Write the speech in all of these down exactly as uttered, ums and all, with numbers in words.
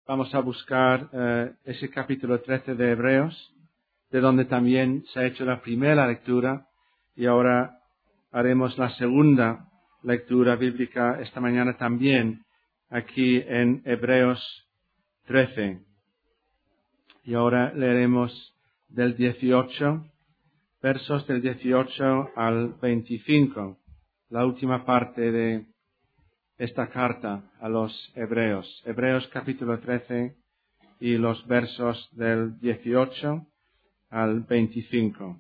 vamos a buscar eh, ese capítulo trece de Hebreos, de donde también se ha hecho la primera lectura, y ahora haremos la segunda lectura bíblica esta mañana también, aquí en Hebreos trece. Y ahora leeremos del dieciocho, versos del dieciocho al veinticinco, la última parte de esta carta a los Hebreos. Hebreos capítulo trece y los versos del dieciocho al veinticinco.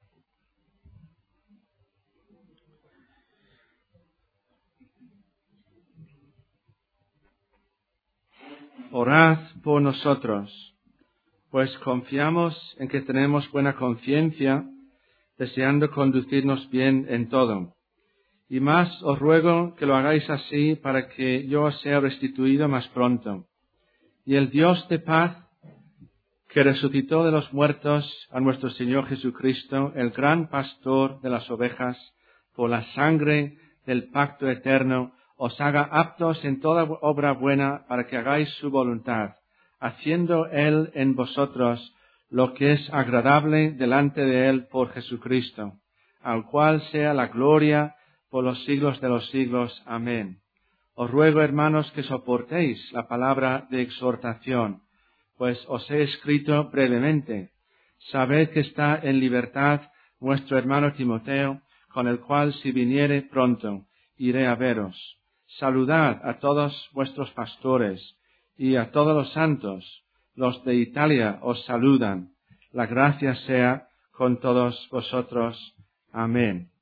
Orad por nosotros, pues confiamos en que tenemos buena conciencia, deseando conducirnos bien en todo. Y más os ruego que lo hagáis así para que yo os sea restituido más pronto. Y el Dios de paz, que resucitó de los muertos a nuestro Señor Jesucristo, el gran pastor de las ovejas, por la sangre del pacto eterno, os haga aptos en toda obra buena para que hagáis su voluntad, haciendo Él en vosotros lo que es agradable delante de Él por Jesucristo, al cual sea la gloria por los siglos de los siglos. Amén. Os ruego, hermanos, que soportéis la palabra de exhortación, pues os he escrito brevemente. Sabed que está en libertad nuestro hermano Timoteo, con el cual, si viniere pronto, iré a veros. Saludad a todos vuestros pastores y a todos los santos. Los de Italia os saludan. La gracia sea con todos vosotros. Amén.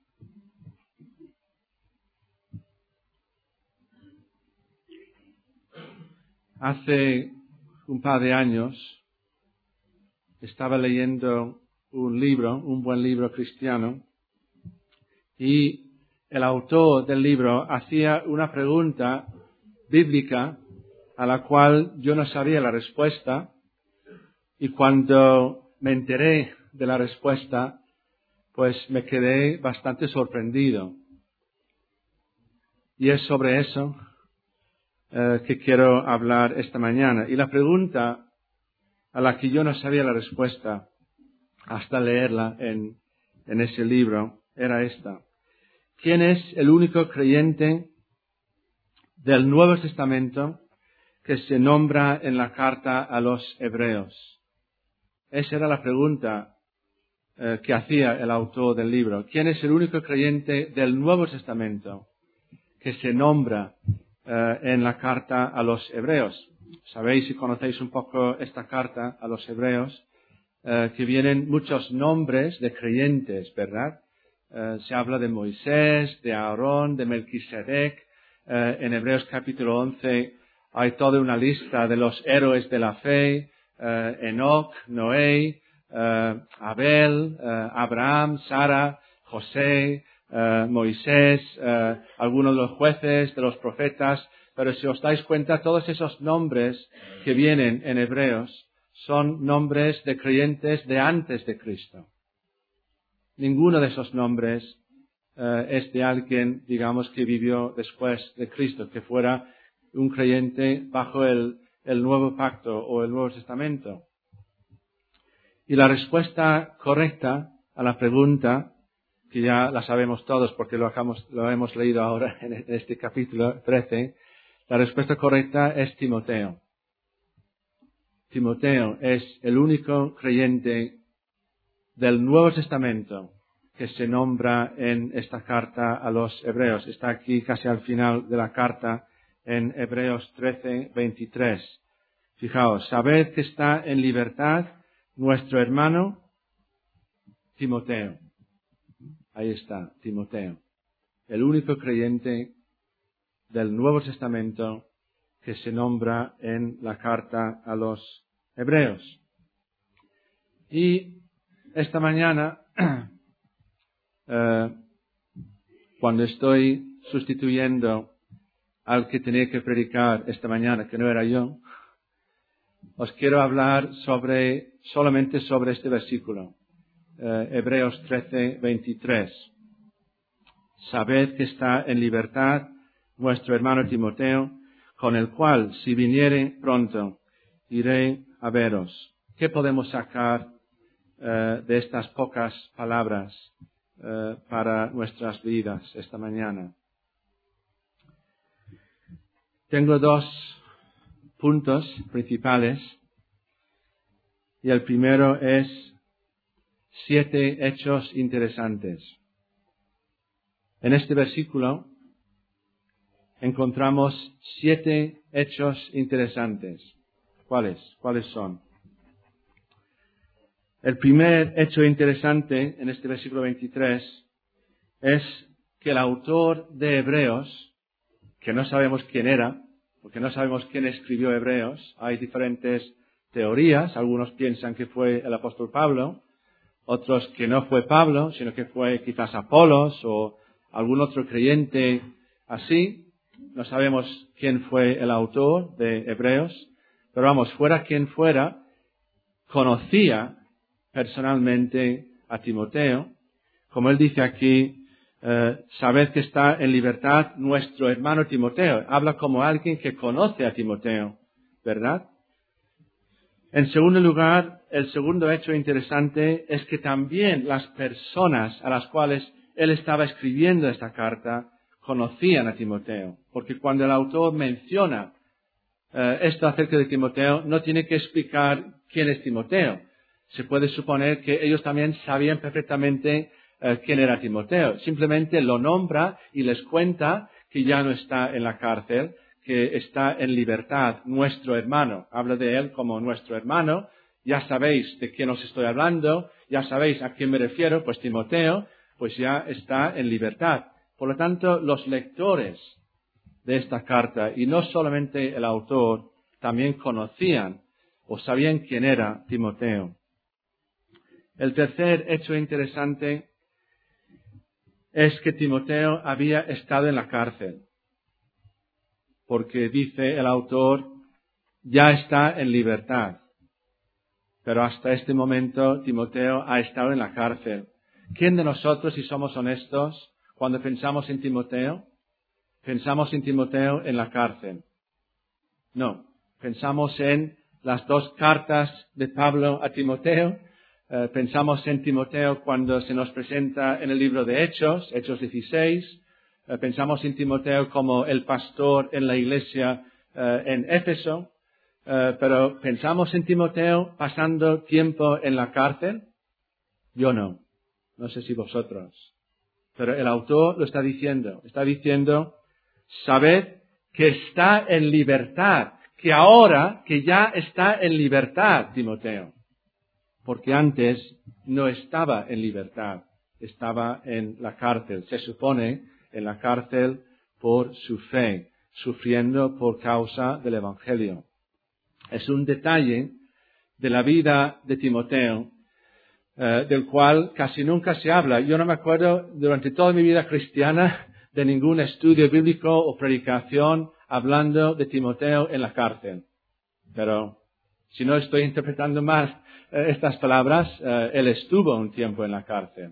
Hace un par de años estaba leyendo un libro, un buen libro cristiano, y el autor del libro hacía una pregunta bíblica a la cual yo no sabía la respuesta, y cuando me enteré de la respuesta, pues me quedé bastante sorprendido. Y es sobre eso eh, que quiero hablar esta mañana. Y la pregunta a la que yo no sabía la respuesta hasta leerla en, en ese libro era esta: ¿quién es el único creyente del Nuevo Testamento que se nombra en la carta a los Hebreos? Esa era la pregunta eh, que hacía el autor del libro. ¿Quién es el único creyente del Nuevo Testamento que se nombra eh, en la carta a los Hebreos? Sabéis, si conocéis un poco esta carta a los Hebreos, eh, que vienen muchos nombres de creyentes, ¿verdad? Eh, se habla de Moisés, de Aarón, de Melquisedec. Eh, en Hebreos capítulo once hay toda una lista de los héroes de la fe: eh, Enoc, Noé, eh, Abel, eh, Abraham, Sara, José, eh, Moisés, eh, algunos de los jueces, de los profetas. Pero si os dais cuenta, todos esos nombres que vienen en Hebreos son nombres de creyentes de antes de Cristo. Ninguno de esos nombres eh, es de alguien, digamos, que vivió después de Cristo, que fuera un creyente bajo el, el Nuevo Pacto o el Nuevo Testamento. Y la respuesta correcta a la pregunta, que ya la sabemos todos porque lo, hagamos, lo hemos leído ahora en este capítulo trece, la respuesta correcta es Timoteo. Timoteo es el único creyente del Nuevo Testamento que se nombra en esta carta a los Hebreos. Está aquí casi al final de la carta en Hebreos trece, veintitrés. Fijaos, sabed que está en libertad nuestro hermano Timoteo. Ahí está, Timoteo. El único creyente del Nuevo Testamento que se nombra en la carta a los Hebreos. Y esta mañana, eh, cuando estoy sustituyendo al que tenía que predicar esta mañana, que no era yo, os quiero hablar sobre, solamente sobre este versículo, eh, Hebreos trece, veintitrés. Sabed que está en libertad nuestro hermano Timoteo, con el cual, si viniere pronto, iré a veros. ¿Qué podemos sacar eh, de estas pocas palabras eh, para nuestras vidas esta mañana? Tengo dos puntos principales y el primero es siete hechos interesantes. En este versículo encontramos siete hechos interesantes. ¿Cuáles? ¿Cuáles son? El primer hecho interesante en este versículo veintitrés es que el autor de Hebreos, que no sabemos quién era, porque no sabemos quién escribió Hebreos, hay diferentes teorías, algunos piensan que fue el apóstol Pablo, otros que no fue Pablo, sino que fue quizás Apolos o algún otro creyente así. No sabemos quién fue el autor de Hebreos, pero vamos, fuera quien fuera, conocía personalmente a Timoteo. Como él dice aquí, eh, sabed que está en libertad nuestro hermano Timoteo. Habla como alguien que conoce a Timoteo, ¿verdad? En segundo lugar, el segundo hecho interesante es que también las personas a las cuales él estaba escribiendo esta carta conocían a Timoteo, porque cuando el autor menciona eh, esto acerca de Timoteo, no tiene que explicar quién es Timoteo. Se puede suponer que ellos también sabían perfectamente eh, quién era Timoteo. Simplemente lo nombra y les cuenta que ya no está en la cárcel, que está en libertad, nuestro hermano. Habla de él como nuestro hermano. Ya sabéis de quién os estoy hablando, ya sabéis a quién me refiero, pues Timoteo, pues ya está en libertad. Por lo tanto, los lectores de esta carta, y no solamente el autor, también conocían o sabían quién era Timoteo. El tercer hecho interesante es que Timoteo había estado en la cárcel, porque dice el autor, ya está en libertad. Pero hasta este momento Timoteo ha estado en la cárcel. ¿Quién de nosotros, si somos honestos, cuando pensamos en Timoteo, pensamos en Timoteo en la cárcel? No, pensamos en las dos cartas de Pablo a Timoteo. Eh, pensamos en Timoteo cuando se nos presenta en el libro de Hechos, Hechos dieciséis. Eh, pensamos en Timoteo como el pastor en la iglesia eh, en Éfeso. Eh, pero ¿pensamos en Timoteo pasando tiempo en la cárcel? Yo no. No sé si vosotros. Pero el autor lo está diciendo. Está diciendo, sabed que está en libertad. Que ahora, que ya está en libertad, Timoteo. Porque antes no estaba en libertad. Estaba en la cárcel. Se supone en la cárcel por su fe. Sufriendo por causa del Evangelio. Es un detalle de la vida de Timoteo, eh, del cual casi nunca se habla. Yo no me acuerdo durante toda mi vida cristiana de ningún estudio bíblico o predicación hablando de Timoteo en la cárcel. Pero si no estoy interpretando mal eh, estas palabras, eh, él estuvo un tiempo en la cárcel.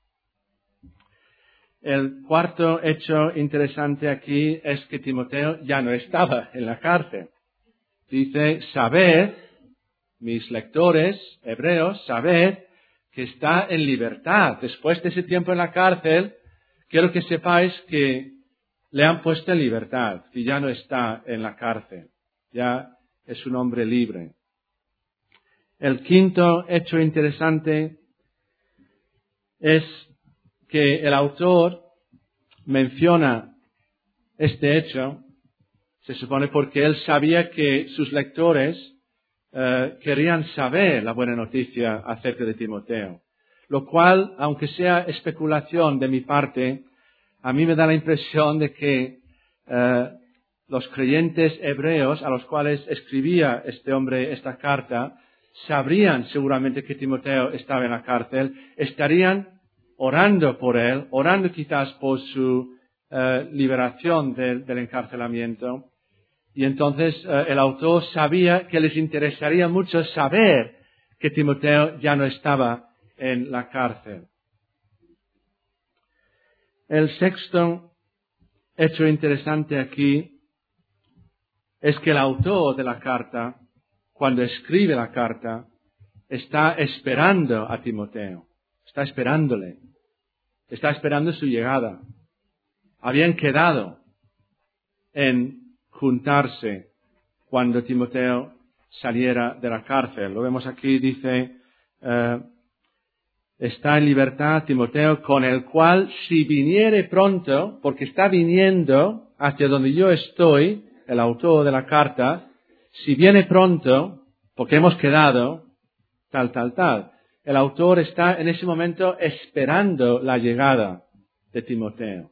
El cuarto hecho interesante aquí es que Timoteo ya no estaba en la cárcel. Dice, sabed, mis lectores hebreos, sabed que está en libertad. Después de ese tiempo en la cárcel, quiero que sepáis que le han puesto en libertad y ya no está en la cárcel. Ya es un hombre libre. El quinto hecho interesante es que el autor menciona este hecho. Se supone porque él sabía que sus lectores eh, querían saber la buena noticia acerca de Timoteo. Lo cual, aunque sea especulación de mi parte, a mí me da la impresión de que eh, los creyentes hebreos a los cuales escribía este hombre esta carta, sabrían seguramente que Timoteo estaba en la cárcel, estarían orando por él, orando quizás por su eh, liberación del, del encarcelamiento. Y entonces eh, el autor sabía que les interesaría mucho saber que Timoteo ya no estaba en la cárcel. El sexto hecho interesante aquí es que el autor de la carta cuando escribe la carta, está esperando a Timoteo, está esperándole, está esperando su llegada. Habían quedado en juntarse cuando Timoteo saliera de la cárcel. Lo vemos aquí, dice, eh, está en libertad Timoteo, con el cual si viniere pronto, porque está viniendo hacia donde yo estoy, el autor de la carta, si viene pronto, porque hemos quedado, tal, tal, tal. El autor está en ese momento esperando la llegada de Timoteo.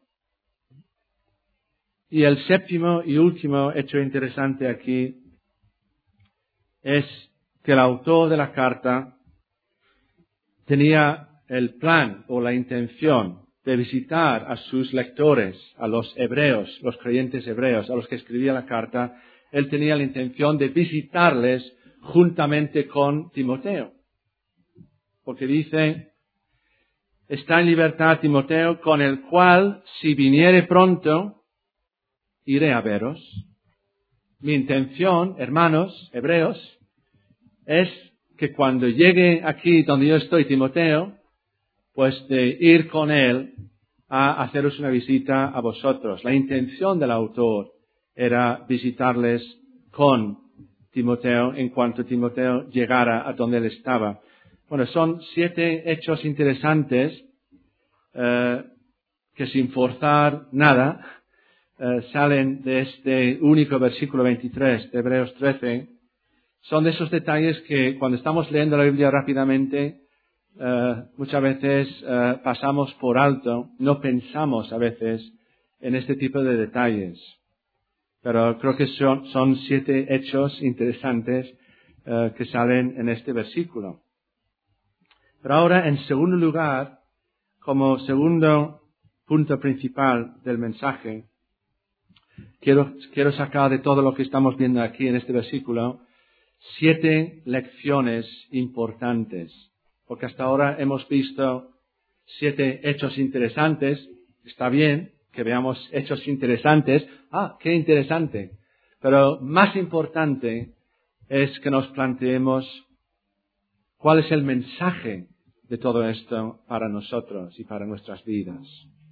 Y el séptimo y último hecho interesante aquí es que el autor de la carta tenía el plan o la intención de visitar a sus lectores, a los hebreos, los creyentes hebreos, a los que escribía la carta. Él tenía la intención de visitarles juntamente con Timoteo. Porque dice, está en libertad Timoteo, con el cual, si viniere pronto, iré a veros. Mi intención, hermanos hebreos, es que cuando llegue aquí donde yo estoy, Timoteo, pues de ir con él a haceros una visita a vosotros. La intención del autor era visitarles con Timoteo en cuanto Timoteo llegara a donde él estaba. Bueno, son siete hechos interesantes eh, que sin forzar nada eh, salen de este único versículo veintitrés de Hebreos trece. Son de esos detalles que cuando estamos leyendo la Biblia rápidamente, Uh, muchas veces uh, pasamos por alto, no pensamos a veces en este tipo de detalles. Pero creo que son, son siete hechos interesantes uh, que salen en este versículo. Pero ahora, en segundo lugar, como segundo punto principal del mensaje, quiero, quiero sacar de todo lo que estamos viendo aquí en este versículo siete lecciones importantes. Porque hasta ahora hemos visto siete hechos interesantes. Está bien que veamos hechos interesantes. Ah, qué interesante. Pero más importante es que nos planteemos cuál es el mensaje de todo esto para nosotros y para nuestras vidas.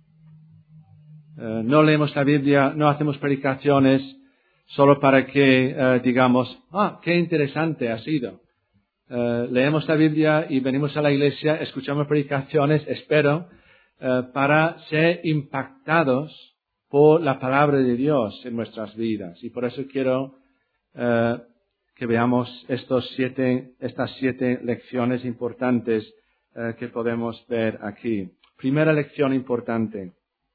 Eh, no leemos la Biblia, no hacemos predicaciones solo para que eh, digamos, ah, qué interesante ha sido. Uh, leemos la Biblia y venimos a la iglesia, escuchamos predicaciones, espero, uh, para ser impactados por la palabra de Dios en nuestras vidas. Y por eso quiero uh, que veamos estos siete, estas siete lecciones importantes uh, que podemos ver aquí. Primera lección importante.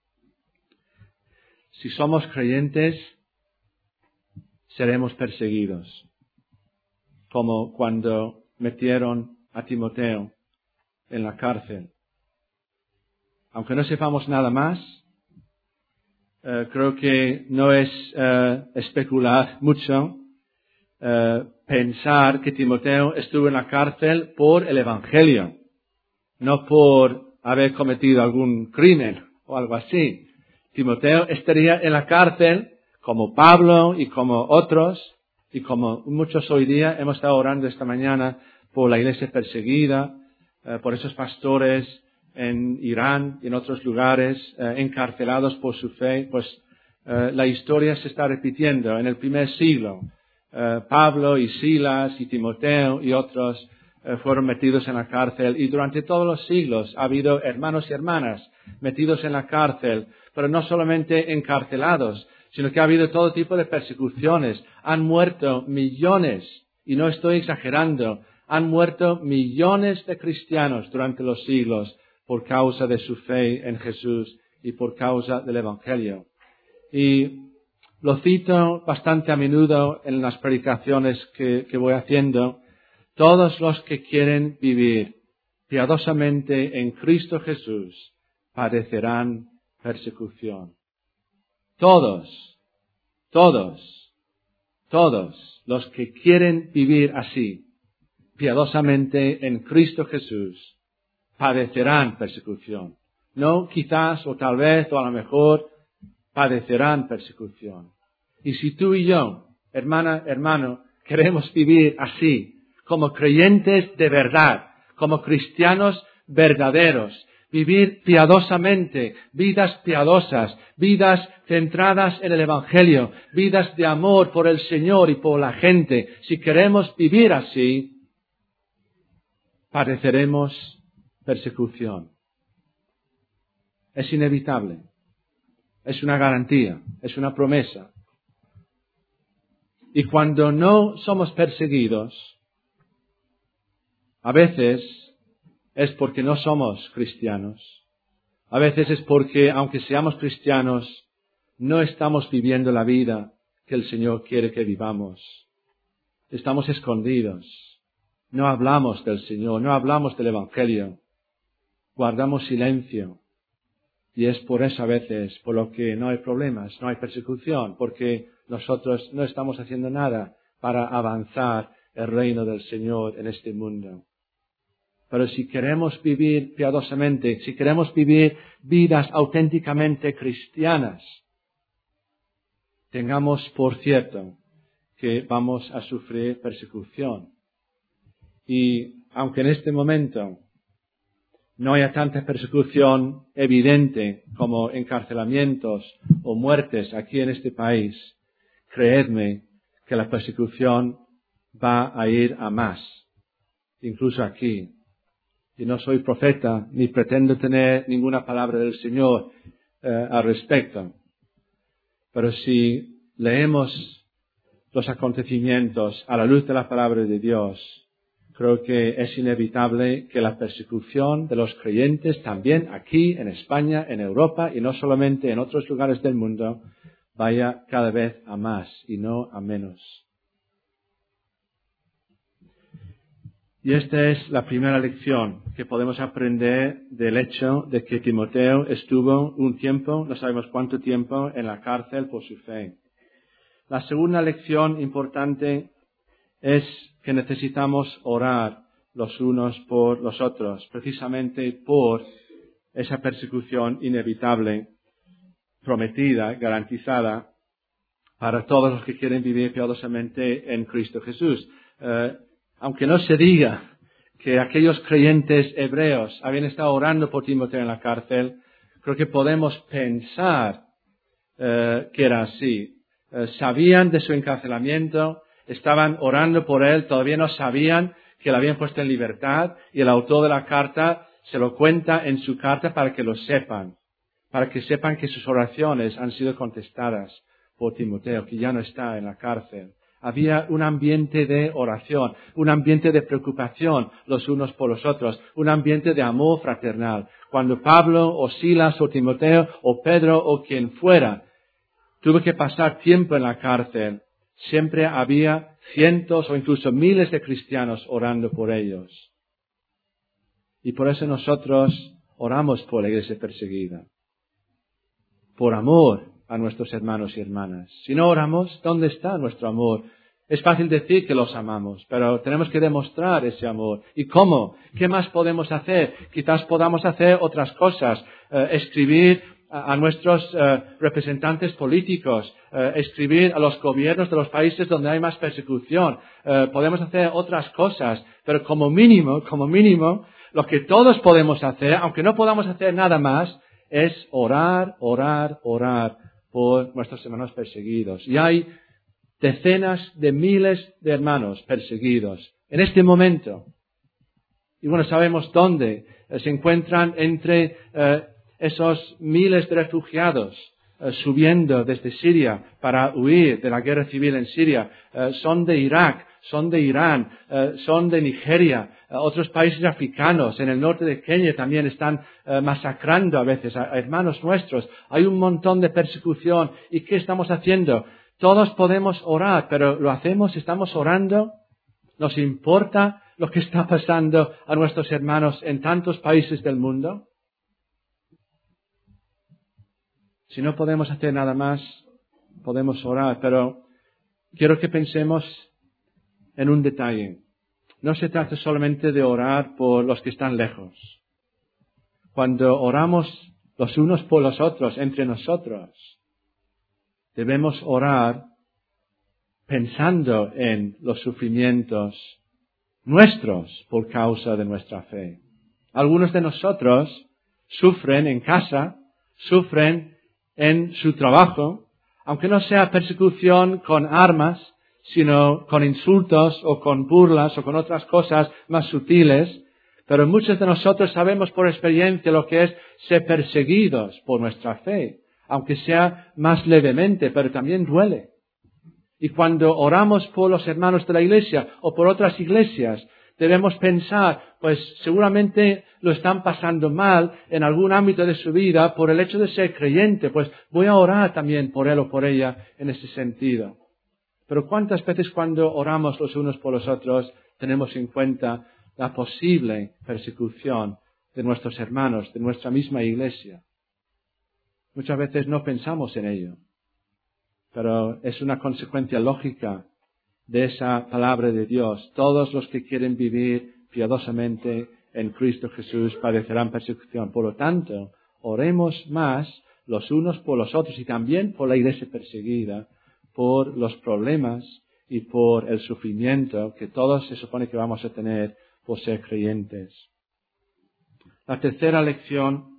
Si somos creyentes, seremos perseguidos. Como cuando metieron a Timoteo en la cárcel. Aunque no sepamos nada más, eh, creo que no es eh, especular mucho eh, pensar que Timoteo estuvo en la cárcel por el Evangelio, no por haber cometido algún crimen o algo así. Timoteo estaría en la cárcel como Pablo y como otros, y como muchos hoy día hemos estado orando esta mañana por la iglesia perseguida, eh, por esos pastores en Irán y en otros lugares eh, encarcelados por su fe, pues eh, la historia se está repitiendo. En el primer siglo, eh, Pablo y Silas y Timoteo y otros eh, fueron metidos en la cárcel, y durante todos los siglos ha habido hermanos y hermanas metidos en la cárcel, pero no solamente encarcelados, sino que ha habido todo tipo de persecuciones. Han muerto millones, y no estoy exagerando, han muerto millones de cristianos durante los siglos por causa de su fe en Jesús y por causa del Evangelio. Y lo cito bastante a menudo en las predicaciones que, que voy haciendo. Todos los que quieren vivir piadosamente en Cristo Jesús padecerán persecución. Todos, todos, todos los que quieren vivir así, piadosamente en Cristo Jesús, padecerán persecución. No quizás o tal vez o a lo mejor, padecerán persecución. Y si tú y yo, hermana, hermano, queremos vivir así, como creyentes de verdad, como cristianos verdaderos, vivir piadosamente, vidas piadosas, vidas centradas en el Evangelio, vidas de amor por el Señor y por la gente. Si queremos vivir así, padeceremos persecución. Es inevitable. Es una garantía, es una promesa. Y cuando no somos perseguidos, a veces es porque no somos cristianos. A veces es porque, aunque seamos cristianos, no estamos viviendo la vida que el Señor quiere que vivamos. Estamos escondidos. No hablamos del Señor, no hablamos del Evangelio. Guardamos silencio. Y es por eso a veces por lo que no hay problemas, no hay persecución, porque nosotros no estamos haciendo nada para avanzar el reino del Señor en este mundo. Pero si queremos vivir piadosamente, si queremos vivir vidas auténticamente cristianas, tengamos por cierto que vamos a sufrir persecución. Y aunque en este momento no haya tanta persecución evidente como encarcelamientos o muertes aquí en este país, creedme que la persecución va a ir a más, incluso aquí. Y no soy profeta, ni pretendo tener ninguna palabra del Señor eh, al respecto. Pero si leemos los acontecimientos a la luz de la palabra de Dios, creo que es inevitable que la persecución de los creyentes también aquí en España, en Europa y no solamente en otros lugares del mundo, vaya cada vez a más y no a menos. Y esta es la primera lección que podemos aprender del hecho de que Timoteo estuvo un tiempo, no sabemos cuánto tiempo, en la cárcel por su fe. La segunda lección importante es que necesitamos orar los unos por los otros, precisamente por esa persecución inevitable, prometida, garantizada, para todos los que quieren vivir piadosamente en Cristo Jesús. Eh, aunque no se diga que aquellos creyentes hebreos habían estado orando por Timoteo en la cárcel, creo que podemos pensar eh, que era así. Eh, sabían de su encarcelamiento, estaban orando por él, todavía no sabían que lo habían puesto en libertad, y el autor de la carta se lo cuenta en su carta para que lo sepan, para que sepan que sus oraciones han sido contestadas por Timoteo, que ya no está en la cárcel. Había un ambiente de oración, un ambiente de preocupación los unos por los otros, un ambiente de amor fraternal. Cuando Pablo o Silas o Timoteo o Pedro o quien fuera tuvo que pasar tiempo en la cárcel, siempre había cientos o incluso miles de cristianos orando por ellos. Y por eso nosotros oramos por la iglesia perseguida, por amor a nuestros hermanos y hermanas. Si no oramos, ¿dónde está nuestro amor? Es fácil decir que los amamos, pero tenemos que demostrar ese amor. ¿Y cómo? ¿Qué más podemos hacer? Quizás podamos hacer otras cosas, eh, escribir a, a nuestros eh, representantes políticos, eh, escribir a los gobiernos de los países donde hay más persecución. Eh, podemos hacer otras cosas, pero como mínimo, como mínimo, lo que todos podemos hacer, aunque no podamos hacer nada más, es orar, orar, orar por nuestros hermanos perseguidos. Y hay decenas de miles de hermanos perseguidos en este momento. Y bueno, sabemos dónde eh, se encuentran entre eh, esos miles de refugiados eh, subiendo desde Siria para huir de la guerra civil en Siria. Eh, son de Irak, son de Irán, eh, son de Nigeria. Eh, otros países africanos, en el norte de Kenia también están eh, masacrando a veces a, a hermanos nuestros. Hay un montón de persecución. ¿Y qué estamos haciendo? Todos podemos orar, pero ¿lo hacemos? ¿Estamos orando? ¿Nos importa lo que está pasando a nuestros hermanos en tantos países del mundo? Si no podemos hacer nada más, podemos orar, pero quiero que pensemos en un detalle. No se trata solamente de orar por los que están lejos. Cuando oramos los unos por los otros, entre nosotros, debemos orar pensando en los sufrimientos nuestros por causa de nuestra fe. Algunos de nosotros sufren en casa, sufren en su trabajo, aunque no sea persecución con armas, sino con insultos o con burlas o con otras cosas más sutiles. Pero muchos de nosotros sabemos por experiencia lo que es ser perseguidos por nuestra fe, aunque sea más levemente, pero también duele. Y cuando oramos por los hermanos de la iglesia o por otras iglesias, debemos pensar, pues seguramente lo están pasando mal en algún ámbito de su vida por el hecho de ser creyente, pues voy a orar también por él o por ella en ese sentido. Pero ¿cuántas veces cuando oramos los unos por los otros tenemos en cuenta la posible persecución de nuestros hermanos, de nuestra misma iglesia? Muchas veces no pensamos en ello, pero es una consecuencia lógica de esa palabra de Dios. Todos los que quieren vivir piadosamente en Cristo Jesús padecerán persecución. Por lo tanto, oremos más los unos por los otros y también por la iglesia perseguida, por los problemas y por el sufrimiento que todos se supone que vamos a tener por ser creyentes. La tercera lección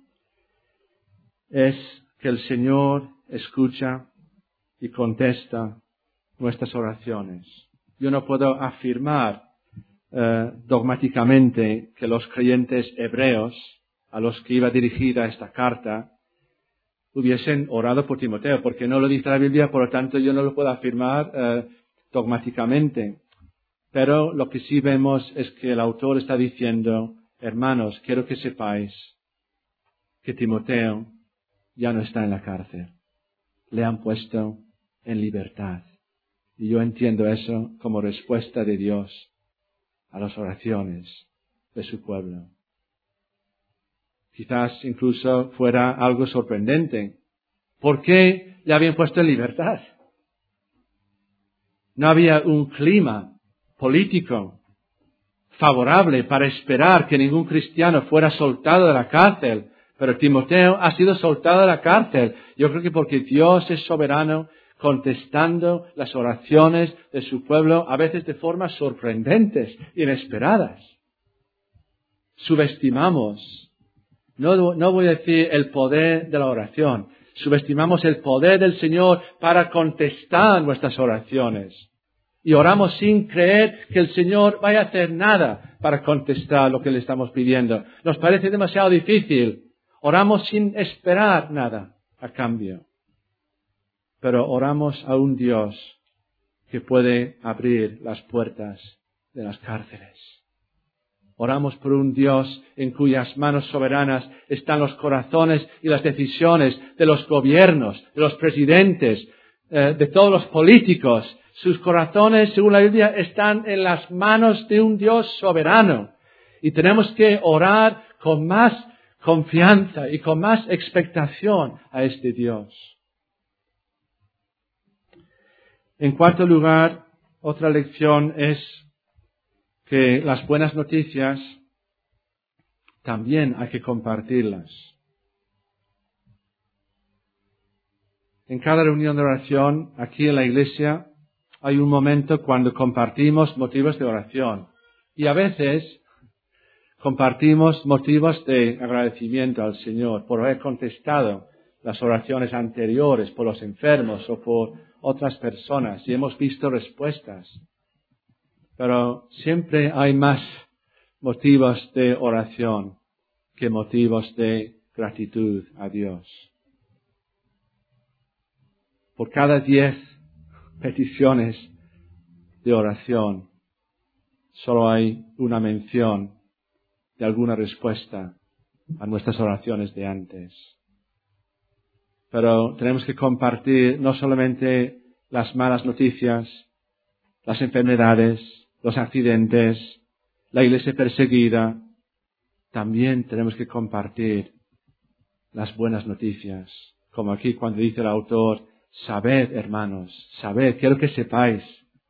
es que el Señor escucha y contesta nuestras oraciones. Yo no puedo afirmar eh, dogmáticamente que los creyentes hebreos a los que iba dirigida esta carta hubiesen orado por Timoteo, porque no lo dice la Biblia, por lo tanto yo no lo puedo afirmar eh, dogmáticamente. Pero lo que sí vemos es que el autor está diciendo, hermanos, quiero que sepáis que Timoteo ya no está en la cárcel. Le han puesto en libertad. Y yo entiendo eso como respuesta de Dios a las oraciones de su pueblo. Quizás incluso fuera algo sorprendente. ¿Por qué le habían puesto en libertad? No había un clima político favorable para esperar que ningún cristiano fuera soltado de la cárcel. Pero Timoteo ha sido soltado de la cárcel. Yo creo que porque Dios es soberano, contestando las oraciones de su pueblo, a veces de formas sorprendentes, inesperadas. Subestimamos, no, no voy a decir el poder de la oración, subestimamos el poder del Señor para contestar nuestras oraciones. Y oramos sin creer que el Señor vaya a hacer nada para contestar lo que le estamos pidiendo. Nos parece demasiado difícil. Oramos sin esperar nada a cambio. Pero oramos a un Dios que puede abrir las puertas de las cárceles. Oramos por un Dios en cuyas manos soberanas están los corazones y las decisiones de los gobiernos, de los presidentes, eh, de todos los políticos. Sus corazones, según la Biblia, están en las manos de un Dios soberano. Y tenemos que orar con más confianza y con más expectación a este Dios. En cuarto lugar, otra lección es que las buenas noticias también hay que compartirlas. En cada reunión de oración, aquí en la iglesia, hay un momento cuando compartimos motivos de oración. Y a veces compartimos motivos de agradecimiento al Señor por haber contestado las oraciones anteriores por los enfermos o por otras personas y hemos visto respuestas. Pero siempre hay más motivos de oración que motivos de gratitud a Dios. Por cada diez peticiones de oración, solo hay una mención de alguna respuesta a nuestras oraciones de antes. Pero tenemos que compartir no solamente las malas noticias, las enfermedades, los accidentes, la iglesia perseguida, también tenemos que compartir las buenas noticias. Como aquí cuando dice el autor, sabed, hermanos, sabed, quiero que sepáis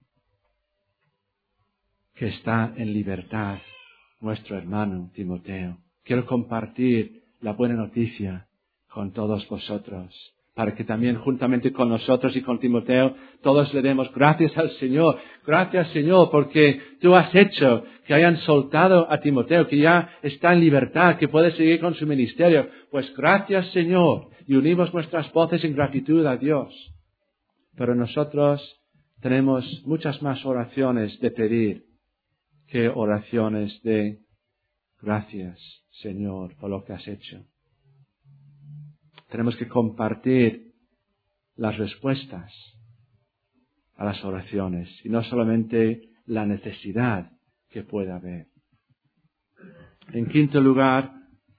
que está en libertad nuestro hermano Timoteo. Quiero compartir la buena noticia con todos vosotros. para que también juntamente con nosotros y con Timoteo todos le demos gracias al Señor. Gracias, Señor, porque tú has hecho que hayan soltado a Timoteo, que ya está en libertad, que puede seguir con su ministerio. Pues gracias, Señor, y unimos nuestras voces en gratitud a Dios. Pero nosotros tenemos muchas más oraciones de pedir que oraciones de gracias, Señor, por lo que has hecho. Tenemos que compartir las respuestas a las oraciones y no solamente la necesidad que pueda haber. En quinto lugar,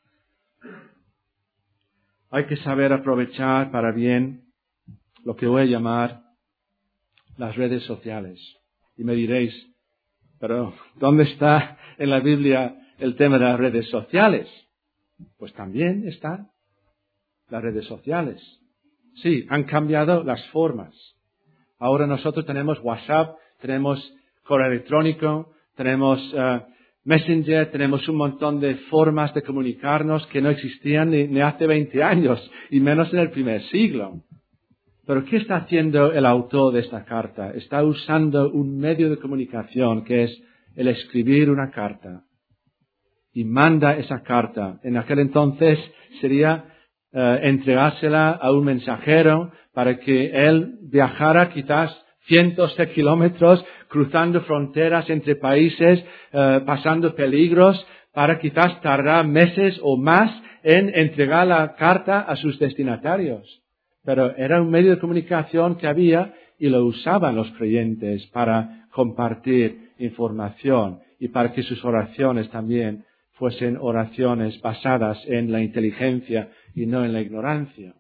hay que saber aprovechar para bien lo que voy a llamar las redes sociales. Y me diréis, pero ¿dónde está en la Biblia el tema de las redes sociales? Pues también están las redes sociales. Sí, han cambiado las formas. Ahora nosotros tenemos WhatsApp, tenemos correo electrónico, tenemos uh, Messenger, tenemos un montón de formas de comunicarnos que no existían ni, ni hace veinte años, y menos en el primer siglo. Pero ¿qué está haciendo el autor de esta carta? Está usando un medio de comunicación que es el escribir una carta. Y manda esa carta. En aquel entonces sería Uh, entregársela a un mensajero para que él viajara quizás cientos de kilómetros, cruzando fronteras entre países, uh, pasando peligros, para quizás tardar meses o más en entregar la carta a sus destinatarios. Pero era un medio de comunicación que había y lo usaban los creyentes para compartir información y para que sus oraciones también fuesen oraciones basadas en la inteligencia y no en la ignorancia.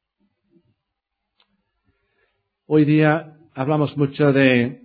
Hoy día hablamos mucho de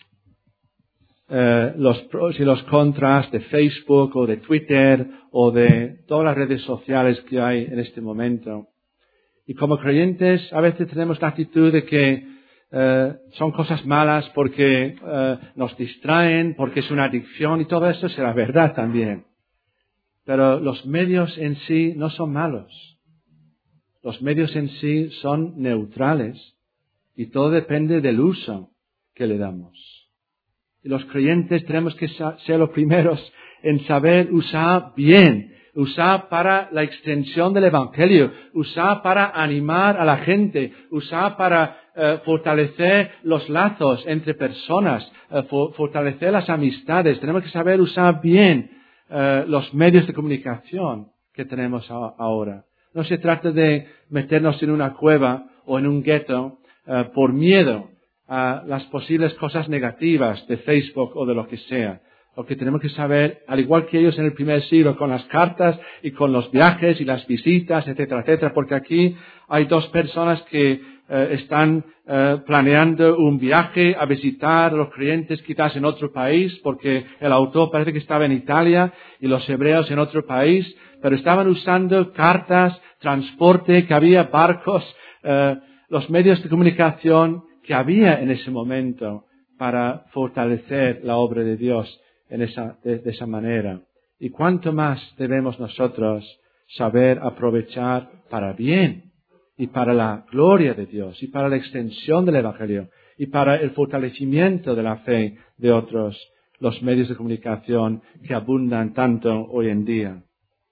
eh, los pros y los contras de Facebook o de Twitter o de todas las redes sociales que hay en este momento. Y como creyentes a veces tenemos la actitud de que eh, son cosas malas porque eh, nos distraen, porque es una adicción, y todo eso será verdad también. Pero los medios en sí no son malos. Los medios en sí son neutrales y todo depende del uso que le damos. Y los creyentes tenemos que ser los primeros en saber usar bien, usar para la extensión del Evangelio, usar para animar a la gente, usar para eh, fortalecer los lazos entre personas, eh, for, fortalecer las amistades. Tenemos que saber usar bien Uh, los medios de comunicación que tenemos a- ahora. No se trata de meternos en una cueva o en un gueto uh, por miedo a las posibles cosas negativas de Facebook o de lo que sea. Lo que tenemos que saber, al igual que ellos en el primer siglo, con las cartas y con los viajes y las visitas, etcétera, etcétera, porque aquí hay dos personas que Uh, están uh, planeando un viaje a visitar a los creyentes quizás en otro país, porque el autor parece que estaba en Italia y los hebreos en otro país, pero estaban usando cartas, transporte, que había barcos, uh, los medios de comunicación que había en ese momento para fortalecer la obra de Dios en esa, de, de esa manera. Y cuánto más debemos nosotros saber aprovechar para bien, y para la gloria de Dios, y para la extensión del Evangelio, y para el fortalecimiento de la fe de otros, los medios de comunicación que abundan tanto hoy en día.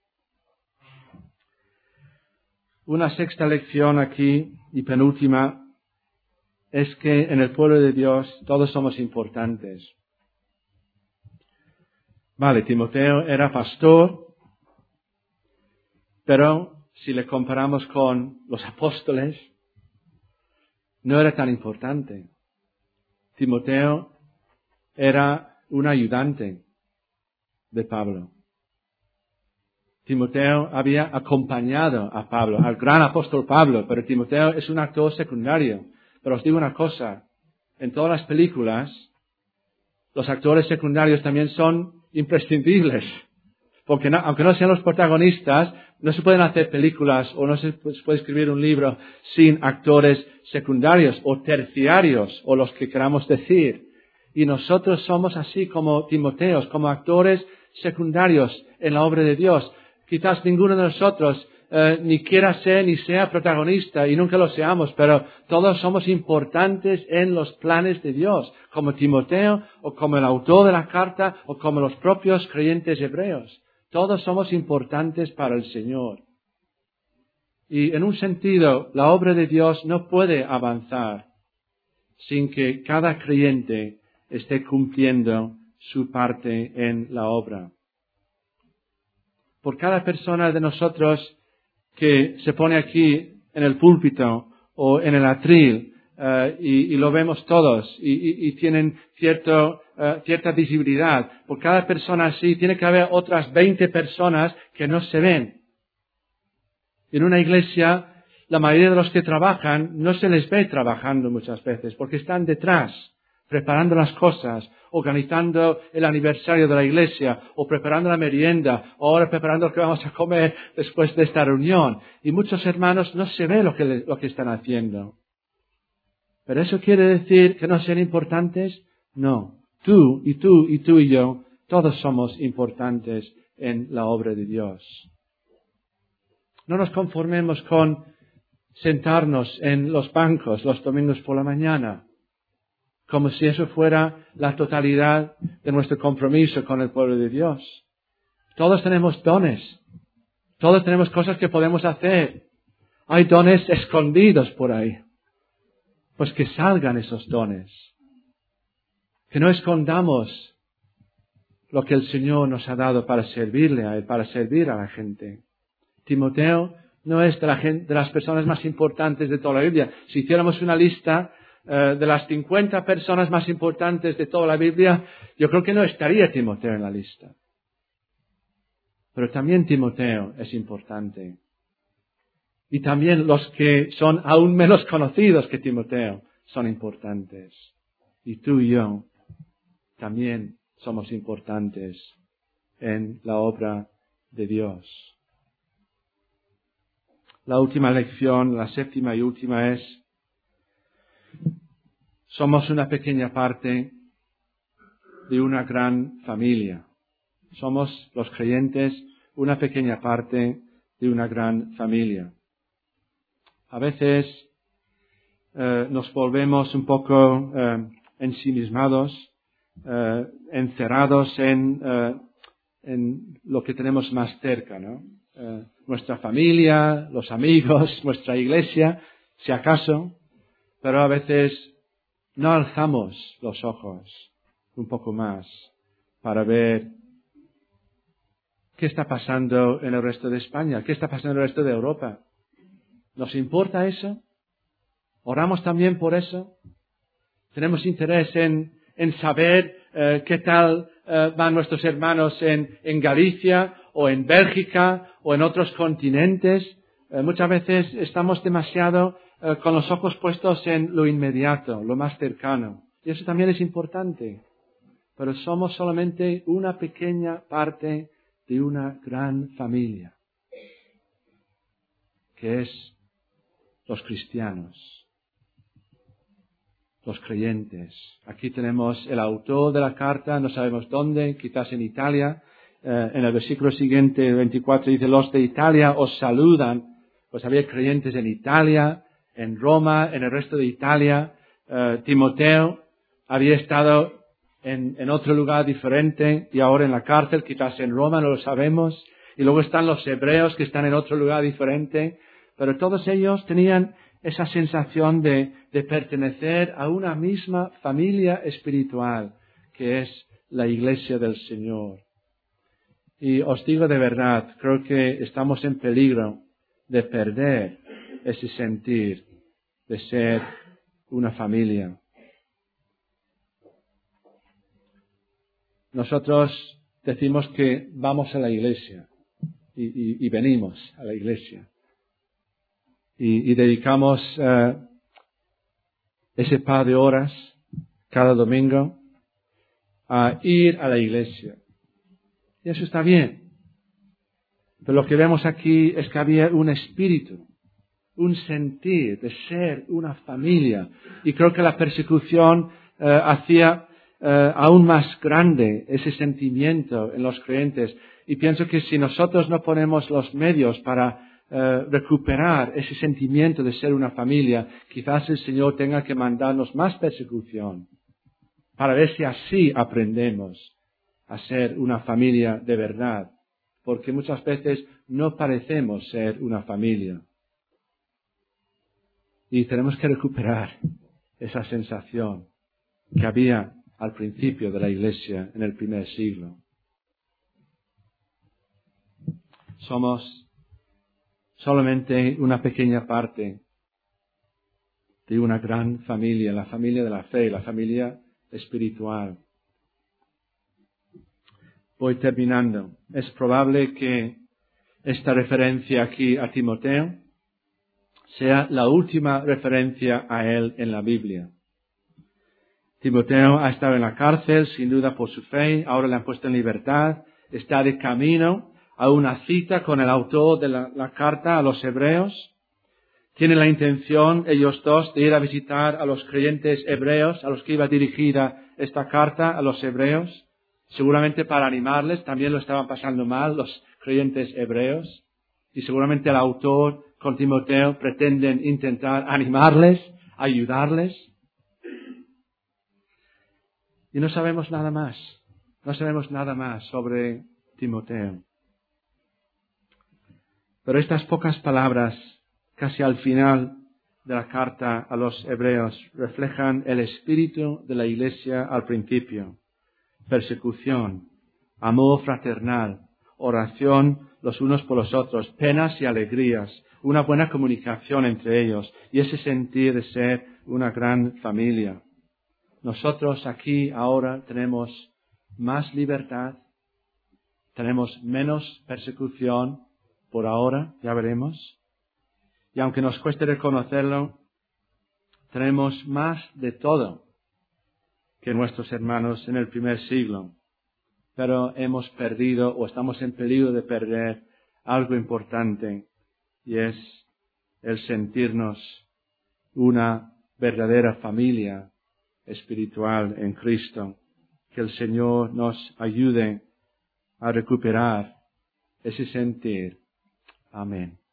Una sexta lección aquí, y penúltima, es que en el pueblo de Dios todos somos importantes. Vale, Timoteo era pastor, pero si le comparamos con los apóstoles, no era tan importante. Timoteo era un ayudante de Pablo. Timoteo había acompañado a Pablo, al gran apóstol Pablo, pero Timoteo es un actor secundario. Pero os digo una cosa, en todas las películas, los actores secundarios también son imprescindibles. Porque no, aunque no sean los protagonistas, no se pueden hacer películas o no se puede escribir un libro sin actores secundarios o terciarios o los que queramos decir. Y nosotros somos así como Timoteos, como actores secundarios en la obra de Dios. Quizás ninguno de nosotros eh, ni quiera ser ni sea protagonista y nunca lo seamos, pero todos somos importantes en los planes de Dios, como Timoteo o como el autor de la carta o como los propios creyentes hebreos. Todos somos importantes para el Señor. Y en un sentido, la obra de Dios no puede avanzar sin que cada creyente esté cumpliendo su parte en la obra. Por cada persona de nosotros que se pone aquí en el púlpito o en el atril, uh, y, y lo vemos todos, y, y, y tienen cierto, uh, cierta visibilidad, por cada persona así tiene que haber otras veinte personas que no se ven. En una iglesia, la mayoría de los que trabajan no se les ve trabajando muchas veces, porque están detrás, preparando las cosas, organizando el aniversario de la iglesia, o preparando la merienda, o ahora preparando lo que vamos a comer después de esta reunión. Y muchos hermanos no se ve lo que, lo que están haciendo. ¿Pero eso quiere decir que no sean importantes? No. Tú, y tú, y tú y yo, todos somos importantes en la obra de Dios. No nos conformemos con sentarnos en los bancos los domingos por la mañana, como si eso fuera la totalidad de nuestro compromiso con el pueblo de Dios. Todos tenemos dones. Todos tenemos cosas que podemos hacer. Hay dones escondidos por ahí. Pues que salgan esos dones. Que no escondamos lo que el Señor nos ha dado para servirle a Él, para servir a la gente. Timoteo no es de, la gente, de las personas más importantes de toda la Biblia. Si hiciéramos una lista uh, de las cincuenta personas más importantes de toda la Biblia, yo creo que no estaría Timoteo en la lista. Pero también Timoteo es importante. Y también los que son aún menos conocidos que Timoteo son importantes. Y tú y yo también somos importantes en la obra de Dios. La última lección, la séptima y última es, somos una pequeña parte de una gran familia. Somos los creyentes una pequeña parte de una gran familia. A veces eh, nos volvemos un poco eh, ensimismados, eh, encerrados en, eh, en lo que tenemos más cerca, ¿no? Eh, nuestra familia, los amigos, nuestra iglesia, si acaso, pero a veces no alzamos los ojos un poco más para ver qué está pasando en el resto de España, qué está pasando en el resto de Europa. ¿Nos importa eso? ¿Oramos también por eso? ¿Tenemos interés en, en saber eh, qué tal eh, van nuestros hermanos en, en Galicia o en Bélgica o en otros continentes? Eh, muchas veces estamos demasiado eh, con los ojos puestos en lo inmediato, lo más cercano. Y eso también es importante. Pero somos solamente una pequeña parte de una gran familia, que es los cristianos, los creyentes. Aquí tenemos el autor de la carta, no sabemos dónde, quizás en Italia. Eh, en el versículo siguiente, el veinticuatro, dice, los de Italia os saludan. Pues había creyentes en Italia, en Roma, en el resto de Italia. Eh, Timoteo había estado en, en otro lugar diferente y ahora en la cárcel, quizás en Roma, no lo sabemos. Y luego están los hebreos que están en otro lugar diferente. Pero todos ellos tenían esa sensación de, de pertenecer a una misma familia espiritual, que es la iglesia del Señor. Y os digo de verdad, creo que estamos en peligro de perder ese sentir de ser una familia. Nosotros decimos que vamos a la iglesia y, y, y venimos a la iglesia. Y, y dedicamos uh, ese par de horas cada domingo a ir a la iglesia. Y eso está bien. Pero lo que vemos aquí es que había un espíritu, un sentir de ser una familia. Y creo que la persecución uh, hacía uh, aún más grande ese sentimiento en los creyentes. Y pienso que si nosotros no ponemos los medios para eh, recuperar ese sentimiento de ser una familia, quizás el Señor tenga que mandarnos más persecución para ver si así aprendemos a ser una familia de verdad, porque muchas veces no parecemos ser una familia. Y tenemos que recuperar esa sensación que había al principio de la Iglesia en el primer siglo. Somos solamente una pequeña parte de una gran familia, la familia de la fe, la familia espiritual. Voy terminando. Es probable que esta referencia aquí a Timoteo sea la última referencia a él en la Biblia. Timoteo ha estado en la cárcel, sin duda por su fe, ahora le han puesto en libertad, está de camino a una cita con el autor de la, la carta a los hebreos. Tienen la intención, ellos dos, de ir a visitar a los creyentes hebreos, a los que iba dirigida esta carta a los hebreos, seguramente para animarles, también lo estaban pasando mal los creyentes hebreos, y seguramente el autor con Timoteo pretenden intentar animarles, ayudarles. Y no sabemos nada más, no sabemos nada más sobre Timoteo. Pero estas pocas palabras, casi al final de la carta a los hebreos, reflejan el espíritu de la Iglesia al principio. Persecución, amor fraternal, oración los unos por los otros, penas y alegrías, una buena comunicación entre ellos y ese sentir de ser una gran familia. Nosotros aquí ahora tenemos más libertad, tenemos menos persecución por ahora, ya veremos. Y aunque nos cueste reconocerlo, tenemos más de todo que nuestros hermanos en el primer siglo. Pero hemos perdido o estamos en peligro de perder algo importante, y es el sentirnos una verdadera familia espiritual en Cristo. Que el Señor nos ayude a recuperar ese sentir. Amén.